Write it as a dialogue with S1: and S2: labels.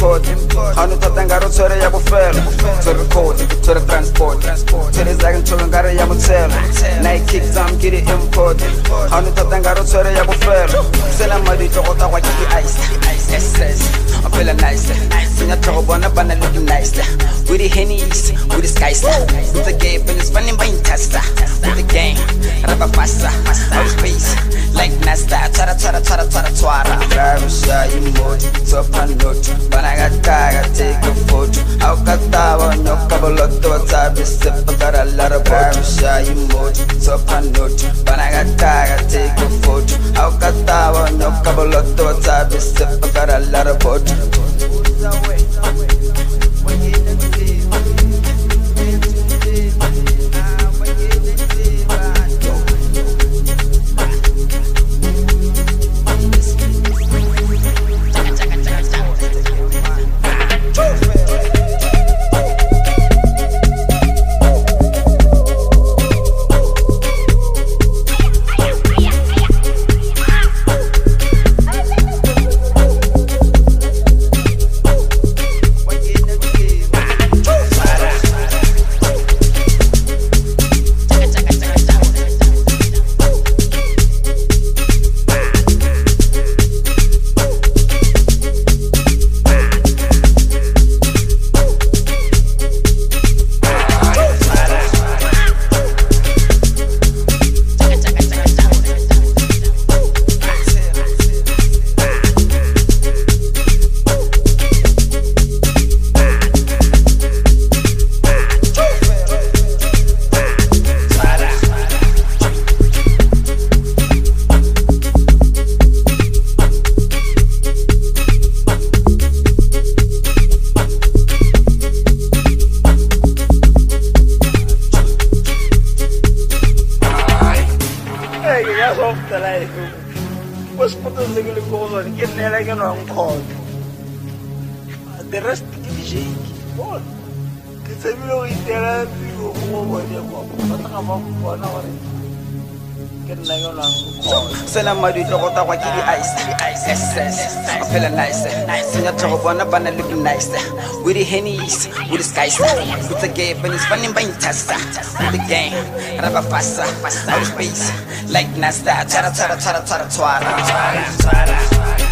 S1: import Hanu tatangaro tsore ya bufelo To record, to the transport To the zagan to ngare ya mutselo Night kicks I'm getting import Hanu tatangaro tsore ya bufelo Sela madi toko takwa kiki ice SS, I'm feeling nice Sinya toko bona bana looking nice With the Hennies, with the Skyster With the game, and it's funny by tester With the gang, rubber faster Out of space, like Nasta Tara Driver shy emoji, top and note Banagataga, take a photo Aukatawa, no kabaloto Tabi sepa karalaro Driver shy emoji, top and note Banagataga, take a photo Aukatawa, no kabaloto Tabi sepa karalaro
S2: Pues puto de que le cojo ni quién era que no un call. De resto que shake. Bon. Que se vio interar digo como bueno, no estamos con ahora. Que no hay un call.
S1: Sela madi toko takwa kiki ice SS, I'm feeling nice Sinya toko bona bana looking nice With the Hennies, with the Skyster With the game, and it's funny by tester With the gang, rubber faster Out of space, like Nasta Tara